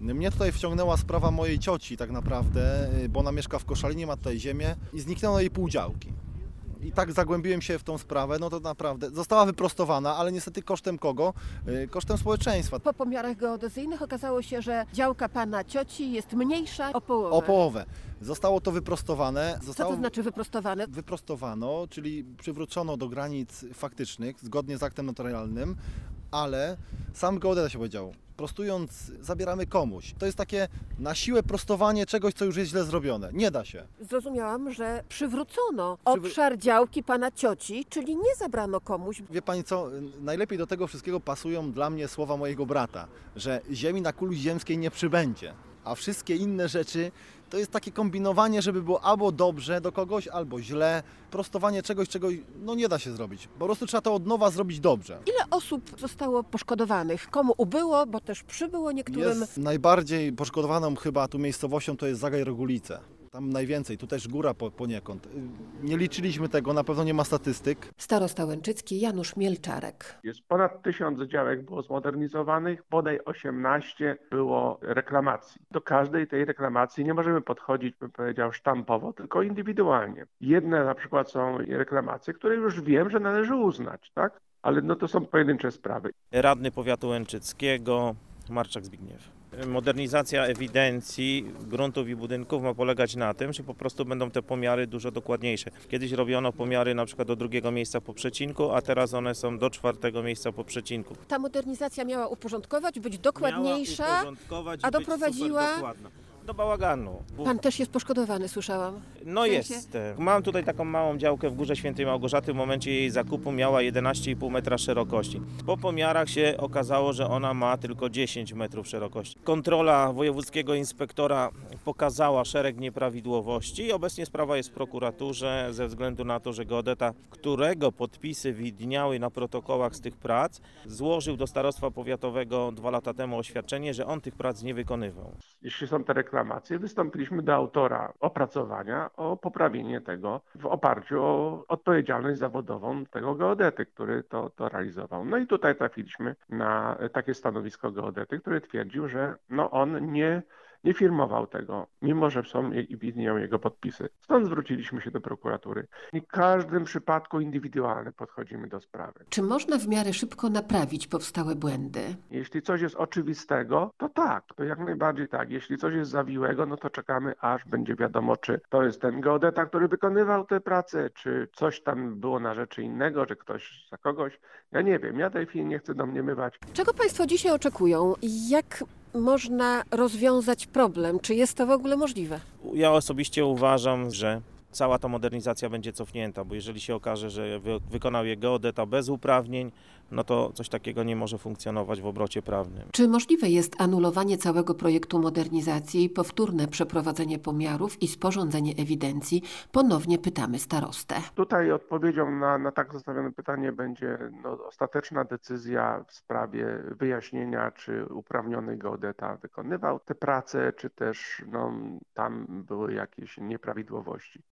Mnie tutaj wciągnęła sprawa mojej cioci tak naprawdę, bo ona mieszka w Koszalinie, ma tutaj ziemię i zniknęło jej pół działki. I tak zagłębiłem się w tą sprawę, no to naprawdę została wyprostowana, ale niestety kosztem kogo? Kosztem społeczeństwa. Po pomiarach geodezyjnych okazało się, że działka pana cioci jest mniejsza o połowę. O połowę. Zostało to wyprostowane. Co to znaczy wyprostowane? Wyprostowano, czyli przywrócono do granic faktycznych, zgodnie z aktem notarialnym, ale sam geodeta się powiedział, prostując zabieramy komuś. To jest takie na siłę prostowanie czegoś, co już jest źle zrobione. Nie da się. Zrozumiałam, że przywrócono obszar działki pana cioci, czyli nie zabrano komuś. Wie pani co, najlepiej do tego wszystkiego pasują dla mnie słowa mojego brata, że ziemi na kuli ziemskiej nie przybędzie, a wszystkie inne rzeczy to jest takie kombinowanie, żeby było albo dobrze do kogoś, albo źle. Prostowanie czegoś, czego no nie da się zrobić. Po prostu trzeba to od nowa zrobić dobrze. Ile osób zostało poszkodowanych? Komu ubyło, bo też przybyło niektórym? Jest najbardziej poszkodowaną chyba tu miejscowością to jest Zagaj-Rogulice. Tam najwięcej, tu też góra poniekąd. Nie liczyliśmy tego, na pewno nie ma statystyk. Starosta łęczycki Janusz Mielczarek. Jest ponad 1000 działek było zmodernizowanych, bodaj 18 było reklamacji. Do każdej tej reklamacji nie możemy podchodzić, bym powiedział, sztampowo, tylko indywidualnie. Jedne na przykład są reklamacje, które już wiem, że należy uznać, tak? Ale no to są pojedyncze sprawy. Radny powiatu łęczyckiego Marczak Zbigniew. Modernizacja ewidencji gruntów i budynków ma polegać na tym, że po prostu będą te pomiary dużo dokładniejsze. Kiedyś robiono pomiary na przykład do 2. miejsca po przecinku, a teraz one są do 4. miejsca po przecinku. Ta modernizacja miała uporządkować, być dokładniejsza, a doprowadziła do bałaganu. Pan też jest poszkodowany, słyszałam. No jestem. Mam tutaj taką małą działkę w Górze Świętej Małgorzaty. W momencie jej zakupu miała 11,5 metra szerokości. Po pomiarach się okazało, że ona ma tylko 10 metrów szerokości. Kontrola wojewódzkiego inspektora pokazała szereg nieprawidłowości i obecnie sprawa jest w prokuraturze ze względu na to, że geodeta, którego podpisy widniały na protokołach z tych prac, złożył do starostwa powiatowego 2 lata temu oświadczenie, że on tych prac nie wykonywał. Jeśli są te reklamacje, wystąpiliśmy do autora opracowania o poprawienie tego w oparciu o odpowiedzialność zawodową tego geodety, który to realizował. No i tutaj trafiliśmy na takie stanowisko geodety, który twierdził, że no on nie firmował tego, mimo że są i widnieją jego podpisy. Stąd zwróciliśmy się do prokuratury. I w każdym przypadku indywidualnie podchodzimy do sprawy. Czy można w miarę szybko naprawić powstałe błędy? Jeśli coś jest oczywistego, to tak, to jak najbardziej tak. Jeśli coś jest zawiłego, no to czekamy, aż będzie wiadomo, czy to jest ten geodeta, który wykonywał tę pracę, czy coś tam było na rzeczy innego, że ktoś za kogoś. Ja nie wiem, ja tej chwili nie chcę domniemywać. Czego Państwo dzisiaj oczekują? Jak można rozwiązać problem? Czy jest to w ogóle możliwe? Ja osobiście uważam, że cała ta modernizacja będzie cofnięta, bo jeżeli się okaże, że wykonał je geodeta bez uprawnień, no to coś takiego nie może funkcjonować w obrocie prawnym. Czy możliwe jest anulowanie całego projektu modernizacji i powtórne przeprowadzenie pomiarów i sporządzenie ewidencji? Ponownie pytamy starostę. Tutaj odpowiedzią na tak zostawione pytanie będzie ostateczna decyzja w sprawie wyjaśnienia, czy uprawniony geodeta wykonywał te prace, czy też tam były jakieś nieprawidłowości.